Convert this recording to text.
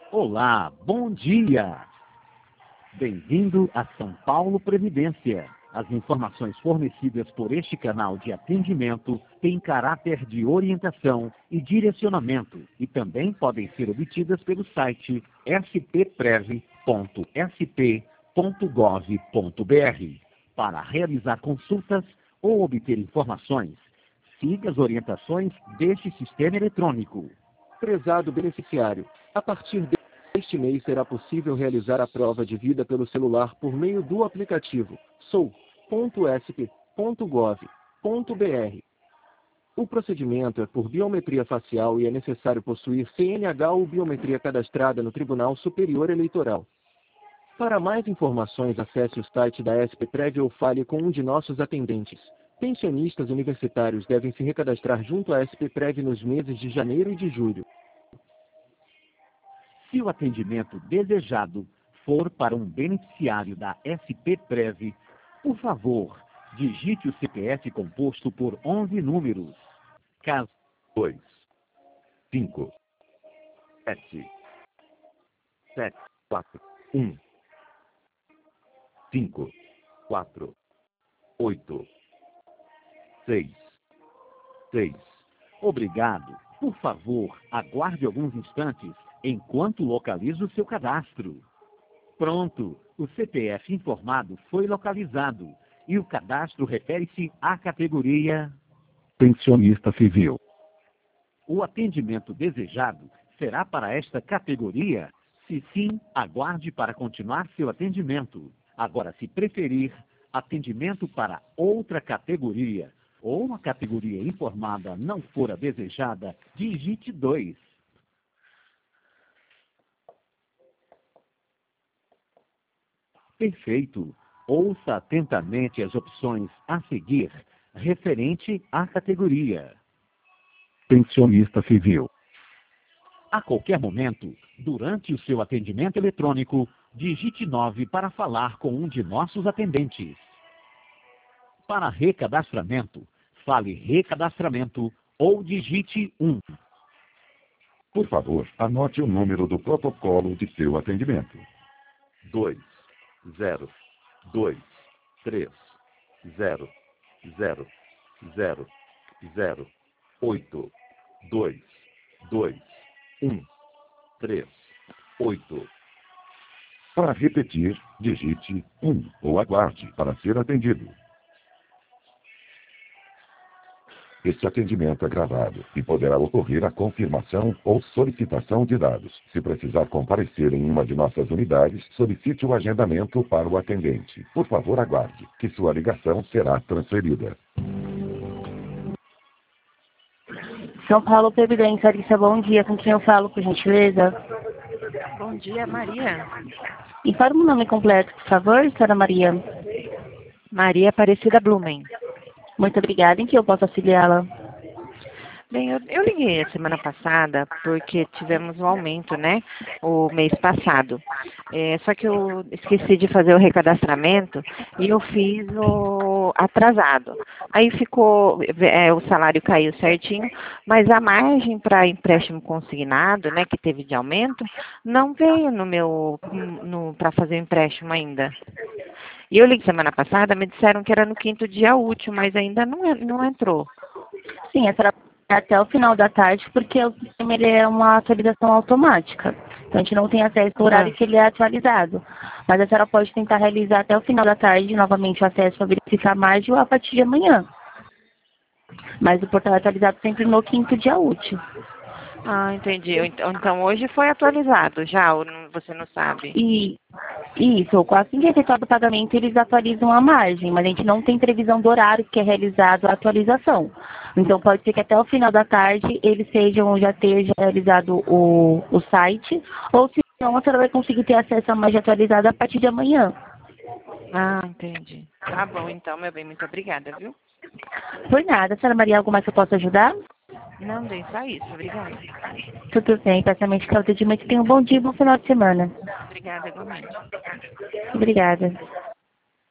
Olá, bom dia! Bem-vindo a São Paulo Previdência. As informações fornecidas por este canal de atendimento têm caráter de orientação e direcionamento e também podem ser obtidas pelo site spprev.sp.gov.br. Para realizar consultas ou obter informações, siga as orientações deste sistema eletrônico. Prezado beneficiário, a partir deste mês será possível realizar a prova de vida pelo celular por meio do aplicativo sou.sp.gov.br. O procedimento é por biometria facial e é necessário possuir CNH ou biometria cadastrada no Tribunal Superior Eleitoral. Para mais informações, acesse o site da SPPrev ou fale com um de nossos atendentes. Pensionistas universitários devem se recadastrar junto à SPPrev nos meses de janeiro e de julho. Se o atendimento desejado for para um beneficiário da SPPrev, por favor, digite o CPF composto por 11 números. Caso 2, 5, 7, 4, 1, 5, 4, 8, 6. Obrigado. Por favor, aguarde alguns instantes enquanto localizo o seu cadastro. Pronto, o CPF informado foi localizado e o cadastro refere-se à categoria Pensionista civil. O atendimento desejado será para esta categoria? Se sim, aguarde para continuar seu atendimento. Agora, se preferir, atendimento para outra categoria ou a categoria informada não for a desejada, digite 2. Perfeito. Ouça atentamente as opções a seguir, referente à categoria. Pensionista civil. A qualquer momento, durante o seu atendimento eletrônico, digite 9 para falar com um de nossos atendentes. Para recadastramento, fale recadastramento ou digite 1. Por favor, anote o número do protocolo de seu atendimento. 2, 0, 2, 3, 0, 0, 0, 0, 8, 2, 2, 1, 3, 8. Para repetir, digite 1 ou aguarde para ser atendido. Este atendimento é gravado e poderá ocorrer a confirmação ou solicitação de dados. Se precisar comparecer em uma de nossas unidades, solicite o agendamento para o atendente. Por favor, aguarde, que sua ligação será transferida. São Paulo Previdência, Larissa, bom dia. Com quem eu falo, por gentileza? Bom dia, Maria. Informe o nome completo, por favor, senhora Maria. Maria Aparecida Blumen. Muito obrigada. Em que eu posso auxiliá-la? Bem, eu liguei a semana passada porque tivemos um aumento, né, o mês passado. Só que eu esqueci de fazer o recadastramento e eu fiz o atrasado. Aí ficou, o salário caiu certinho, mas a margem para empréstimo consignado, né, que teve de aumento, não veio para fazer o empréstimo ainda. E eu liguei semana passada, me disseram que era no 5º dia útil, mas ainda não entrou. Sim, essa era até o final da tarde, porque o sistema ele é uma atualização automática. Então a gente não tem acesso ao horário que ele é atualizado. Mas a senhora pode tentar realizar até o final da tarde, novamente o acesso para verificar a margem ou a partir de amanhã. Mas o portal é atualizado sempre no 5º dia útil. Ah, entendi. Então hoje foi atualizado já, ou você não sabe? Isso, assim que é efetuado o pagamento, eles atualizam a margem, mas a gente não tem previsão do horário que é realizado a atualização. Então pode ser que até o final da tarde eles já esteja realizado o site, ou se não, a senhora vai conseguir ter acesso à margem atualizada a partir de amanhã. Ah, entendi. Tá bom então, meu bem, muito obrigada, viu? Por nada, senhora Maria, algo mais que eu possa ajudar? Não, bem, só isso, obrigada. Tudo bem, peçamente que o atendimento tenha um bom dia e um bom final de semana. Obrigada, igualmente. Obrigada.